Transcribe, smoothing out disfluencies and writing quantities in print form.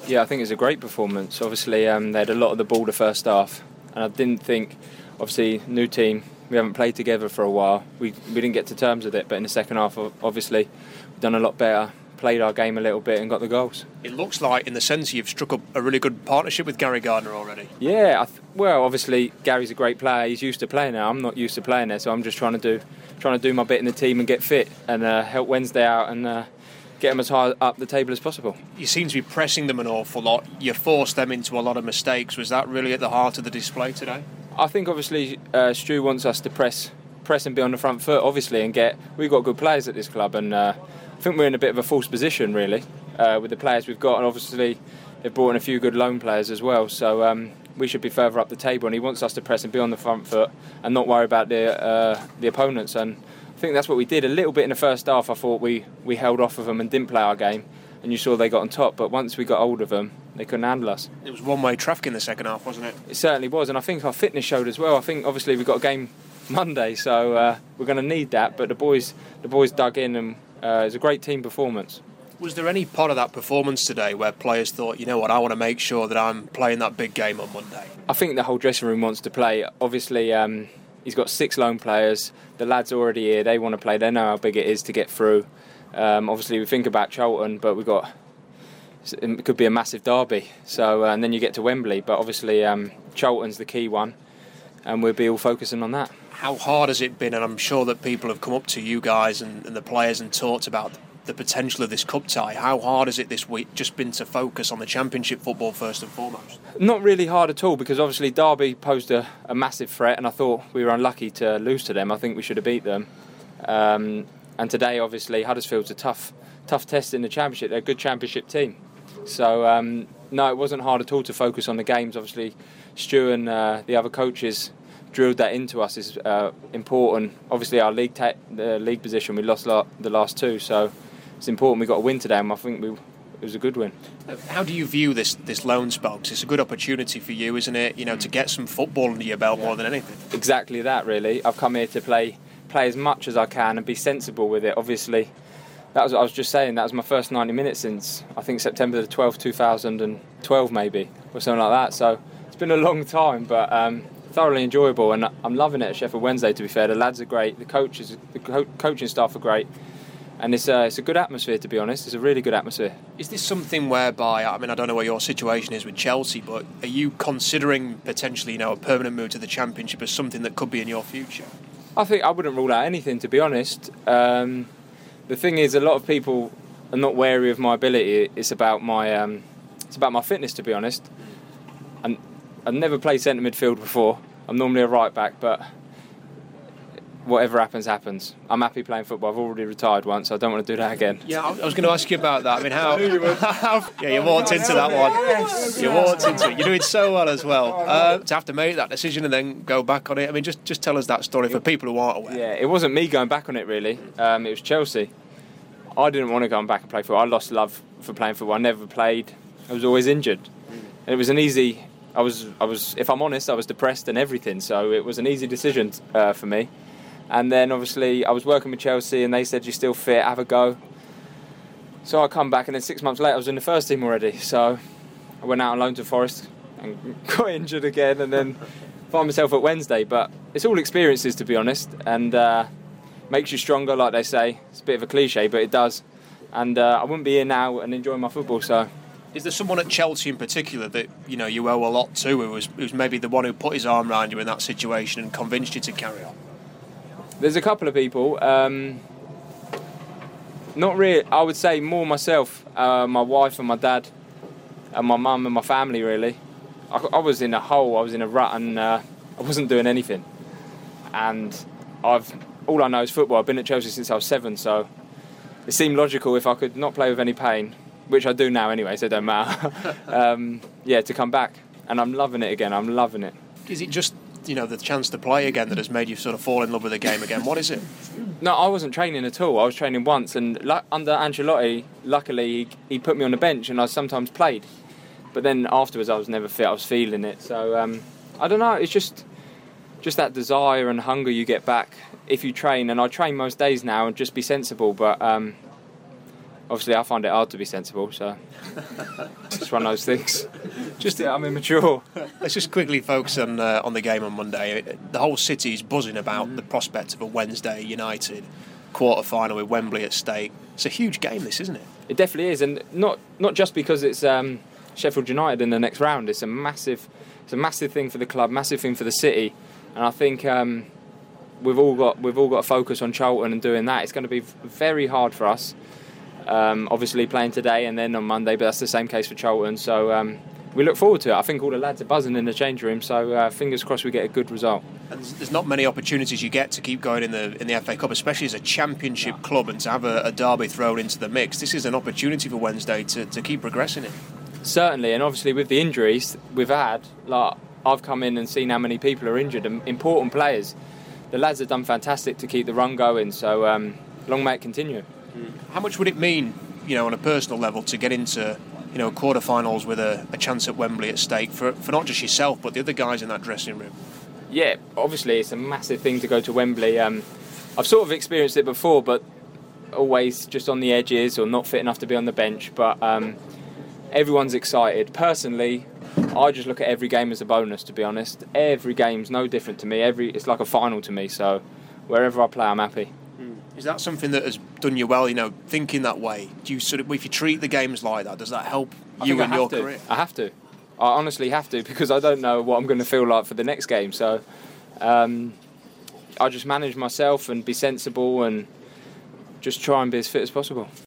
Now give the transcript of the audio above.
Yeah, I think it was a great performance. Obviously, they had a lot of the ball the first half, and I didn't think, obviously, new team, we haven't played together for a while. We didn't get to terms with it, but in the second half, obviously, we've done a lot better, played our game a little bit and got the goals. It looks like, in the sense, you've struck up a really good partnership with Gary Gardner already. Yeah, well, obviously, Gary's a great player. He's used to playing there. I'm not used to playing there, so I'm just trying to do my bit in the team and get fit and help Wednesday out and get them as high up the table as possible. You seem to be pressing them an awful lot. You forced them into a lot of mistakes. Was that really at the heart of the display today? I think obviously Stu wants us to press and be on the front foot, obviously, and we've got good players at this club, and I think we're in a bit of a false position really with the players we've got, and obviously they've brought in a few good loan players as well, so we should be further up the table, and he wants us to press and be on the front foot and not worry about the opponents, and I think that's what we did a little bit in the first half. I thought we held off of them and didn't play our game, and you saw they got on top, but once we got hold of them, they couldn't handle us. It was one-way traffic in the second half, wasn't it? It certainly was, and I think our fitness showed as well. I think obviously we've got a game Monday, so we're going to need that, but the boys dug in, and it was a great team performance. Was there any part of that performance today where players thought, you know what, I want to make sure that I'm playing that big game on Monday? I think the whole dressing room wants to play. Obviously, he's got 6 loan players. The lads are already here. They want to play. They know how big it is to get through. Obviously, we think about Charlton, but it could be a massive derby. So, and then you get to Wembley. But obviously, Charlton's the key one, and we'll be all focusing on that. How hard has it been? And I'm sure that people have come up to you guys and the players and talked about the potential of this cup tie. How hard has it this week just been to focus on the Championship football first and foremost? Not really hard at all, because obviously Derby posed a massive threat, and I thought we were unlucky to lose to them. I think we should have beat them. And today, obviously, Huddersfield's a tough test in the Championship. They're a good Championship team. So, no, it wasn't hard at all to focus on the games. Obviously, Stu and the other coaches drilled that into us is important. Obviously, our league position, we lost the last 2, so it's important we got a win today, and I think it was a good win. How do you view this loan spell? 'Cause it's a good opportunity for you, isn't it? You know, to get some football under your belt more than anything. Exactly that, really. I've come here to play as much as I can and be sensible with it. Obviously, that was what I was just saying. That was my first 90 minutes since, I think, September the 12th, 2012 maybe, or something like that. So it's been a long time, but thoroughly enjoyable, and I'm loving it at Sheffield Wednesday, to be fair. The lads are great, the coaching staff are great, and it's a good atmosphere, to be honest. It's a really good atmosphere. Is this something whereby, I mean, I don't know what your situation is with Chelsea, but are you considering potentially, a permanent move to the Championship as something that could be in your future? I think I wouldn't rule out anything, to be honest. The thing is, a lot of people are not wary of my ability. It's about my fitness, to be honest. And I've never played centre midfield before. I'm normally a right back, but whatever happens, happens. I'm happy playing football. I've already retired once, so I don't want to do that again. Yeah, I was going to ask you about that. I mean, how yeah, you walked into that one. Yes. You walked into it. You're doing so well as well. To have to make that decision and then go back on it. I mean, just tell us that story for people who aren't aware. Yeah, it wasn't me going back on it, really. It was Chelsea. I didn't want to go back and play football. I lost love for playing football. I never played. I was always injured. And it was an easy... I was, if I'm honest, I was depressed and everything, so it was an easy decision for me. And then obviously I was working with Chelsea and they said, you're still fit, have a go. So I come back, and then 6 months later I was in the first team already. So I went out on loan to Forest and got injured again, and then find myself at Wednesday. But it's all experiences, to be honest, and makes you stronger, like they say. It's a bit of a cliche, but it does. And I wouldn't be here now and enjoying my football, so... Is there someone at Chelsea in particular that you owe a lot to, who's maybe the one who put his arm around you in that situation and convinced you to carry on? There's a couple of people. Not really. I would say more myself, my wife and my dad, and my mum and my family. Really, I was in a hole. I was in a rut, and I wasn't doing anything. And all I know is football. I've been at Chelsea since I was 7, so it seemed logical if I could not play with any pain, which I do now anyway, so it don't matter. To come back, and I'm loving it again. I'm loving it. Is it just the chance to play again that has made you sort of fall in love with the game again? What is it? No, I wasn't training at all. I was training once, and under Ancelotti, luckily he put me on the bench, and I sometimes played. But then afterwards, I was never fit. I was feeling it. So I don't know. It's just that desire and hunger you get back if you train. And I train most days now and just be sensible. But obviously I find it hard to be sensible, so it's just one of those things. I'm immature. Let's just quickly focus on the game on Monday. The whole city is buzzing about the prospect of a Wednesday United quarter-final with Wembley at stake. It's a huge game, this, isn't it? It definitely is, and not just because it's Sheffield United in the next round. It's a massive thing for the club, massive thing for the city, and I think we've all got to focus on Charlton and doing that. It's going to be very hard for us. Obviously playing today and then on Monday, but that's the same case for Charlton. So we look forward to it. I think all the lads are buzzing in the change room, so fingers crossed we get a good result. And there's not many opportunities you get to keep going in the FA Cup, especially as a championship club, and to have a derby thrown into the mix. This is an opportunity for Wednesday to keep progressing it. Certainly, and obviously with the injuries we've had, like I've come in and seen how many people are injured, and important players. The lads have done fantastic to keep the run going, so long may it continue. How much would it mean, on a personal level, to get into quarterfinals with a chance at Wembley at stake for not just yourself but the other guys in that dressing room? Yeah, obviously it's a massive thing to go to Wembley. I've sort of experienced it before, but always just on the edges or not fit enough to be on the bench. But everyone's excited. Personally, I just look at every game as a bonus, to be honest. Every game's no different to me. It's like a final to me, so wherever I play I'm happy. Is that something that has done you well, thinking that way? Do you if you treat the games like that, does that help you in your career? I have to. I honestly have to, because I don't know what I'm going to feel like for the next game. So I just manage myself and be sensible and just try and be as fit as possible.